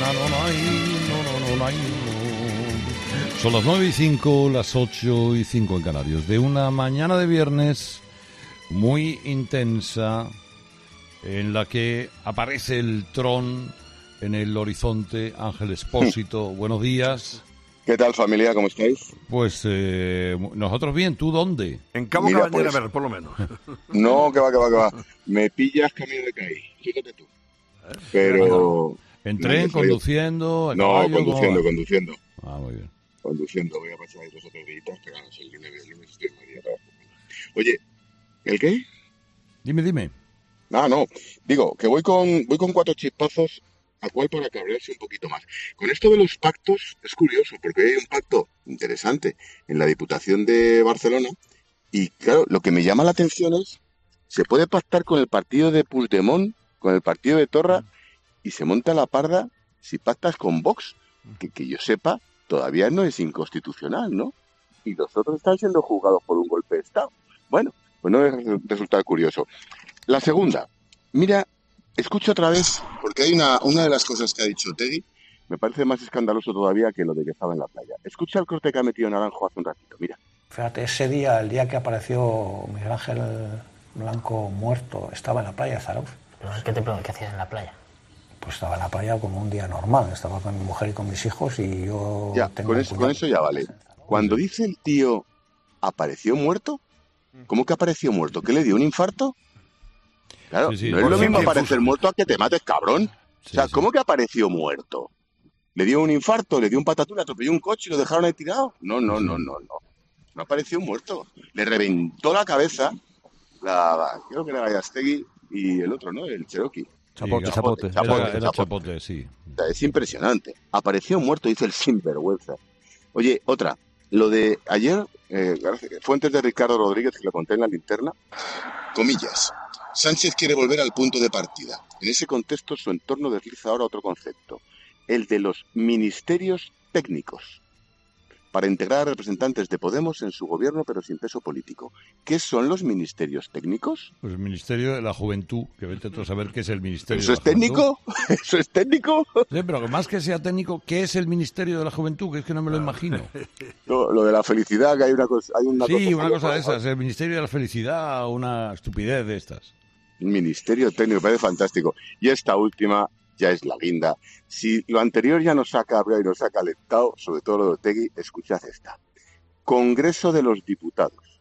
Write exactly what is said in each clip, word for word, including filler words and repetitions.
na, no, no, ay, no, no, no, no, ay, no. Son las nueve y cinco, las ocho y cinco en Canarias. De una mañana de viernes muy intensa, en la que aparece el Tron en el horizonte. Ángel Expósito, buenos días. ¿Qué tal, familia? ¿Cómo estáis? Pues eh, nosotros bien, ¿tú dónde? En Cabo Mira, Cabañera, pues, a ver, por lo menos. No, que va, que va, que va. Me pillas camino de Cádiz, fíjate tú. Pero... ¿En tren, no, conduciendo? ¿En No, caballo, conduciendo, cómo va? conduciendo. Ah, muy bien. Conduciendo, voy a pasar ahí dos o tres días, pero no sé, el lunes, el lunes estoy en Madrid otra vez. Oye, ¿el qué? Dime, dime. Ah, no, digo, que voy con, voy con cuatro chispazos, a cual para cabrearse un poquito más. Con esto de los pactos es curioso, porque hay un pacto interesante en la Diputación de Barcelona, y claro, lo que me llama la atención es, se puede pactar con el partido de Puigdemont, con el partido de Torra, y se monta la parda si pactas con Vox, que, que yo sepa, todavía no es inconstitucional, ¿no? Y los otros están siendo juzgados por un golpe de Estado. Bueno, pues no debe resultar curioso. La segunda, mira, escucho otra vez, porque hay una, una de las cosas que ha dicho Tegui, me parece más escandaloso todavía que lo de que estaba en la playa. Escucha el corte que ha metido Naranjo hace un ratito, mira. Fíjate, ese día, el día que apareció Miguel Ángel Blanco muerto, estaba en la playa de Zarauz. ¿Qué te pregunto? ¿Qué hacías en la playa? Pues estaba en la playa como un día normal, estaba con mi mujer y con mis hijos y yo... Ya, tengo con un eso, cuñado. con eso ya vale. Cuando dice el tío, ¿apareció muerto? ¿Cómo que apareció muerto? ¿Qué le dio, un infarto? Claro, Sí, sí, no es lo sí, mismo sí, aparecer sí. muerto a que te mates, cabrón. Sí, O sea, sí. ¿cómo que apareció muerto? ¿Le dio un infarto? ¿Le dio un patatús? ¿Le atropelló un coche y lo dejaron ahí tirado? No, no, Sí. no, no, no. No apareció muerto. Le reventó la cabeza la, la- creo que era Gallastegui y el otro, ¿no? El Cherokee. Chapote, Chapote, Era, Chapote, era Chapote. Chapote, sí. O sea, es impresionante. Apareció muerto, dice el sinvergüenza. Oye, otra. Lo de ayer, eh, fuentes de Ricardo Rodríguez, que lo conté en la linterna, comillas. Sánchez quiere volver al punto de partida. En ese contexto, su entorno desliza ahora otro concepto, el de los ministerios técnicos, para integrar a representantes de Podemos en su gobierno, pero sin peso político. ¿Qué son los ministerios técnicos? Pues el Ministerio de la Juventud, que vete tú a saber qué es el Ministerio ¿Eso de es la Juventud. técnico? ¿Eso es técnico? Sí, pero que más que sea técnico, ¿qué es el Ministerio de la Juventud? Que es que no me lo imagino. Lo, lo de la felicidad, que hay una cosa... Hay una Sí, una cosa de curiosa. esas, el Ministerio de la Felicidad, una estupidez de estas. Ministerio técnico, me parece fantástico. Y esta última ya es la guinda. Si lo anterior ya nos ha cabreado y nos ha calentado, sobre todo lo de Otegi, escuchad esta. Congreso de los Diputados.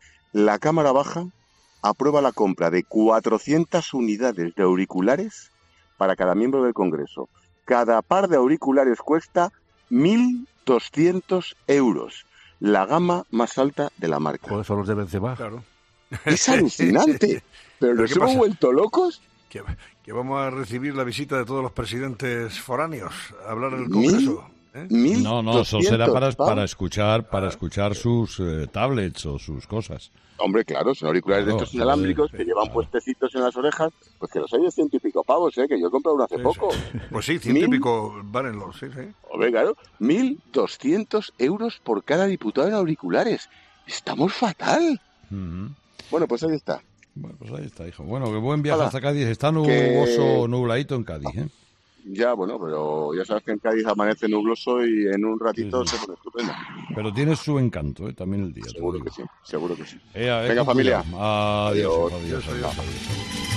La Cámara Baja aprueba la compra de cuatrocientas unidades de auriculares para cada miembro del Congreso. Cada par de auriculares cuesta mil doscientos euros. La gama más alta de la marca. Pues son los de Benzema. Claro. Es alucinante. ¿Pero ¿Pero nos qué hemos pasa? vuelto locos? Que, que vamos a recibir la visita de todos los presidentes foráneos a hablar en el Mil- Congreso. ¿eh? mil No, no, eso será para, doscientos, para escuchar para escuchar sus eh, tablets o sus cosas. Hombre, claro, son auriculares Claro, de estos sí, inalámbricos sí, que llevan claro. puestecitos en las orejas, pues que los hay de ciento y pico pavos, ¿eh? Que yo he comprado uno hace Sí, poco. sí. Pues sí, ciento y Mil- pico valen los, sí, sí. Hombre, claro, mil doscientos euros por cada diputado en auriculares. Estamos fatal. Ujú. Bueno, pues ahí está. Bueno, pues ahí está, hijo. Bueno, que buen viaje Hala. hasta Cádiz. Está Que- nuboso, nubladito en Cádiz, ¿eh? Ya, bueno, pero ya sabes que en Cádiz amanece nubloso y en un ratito Sí, sí. se pone estupendo. Pero tiene su encanto, ¿eh? También el día. te lo Seguro digo. que sí, seguro que sí. Eh, a ver, Venga, con familia. cuidado. Adiós, Adiós. hijo, adiós, Adiós, adiós, adiós.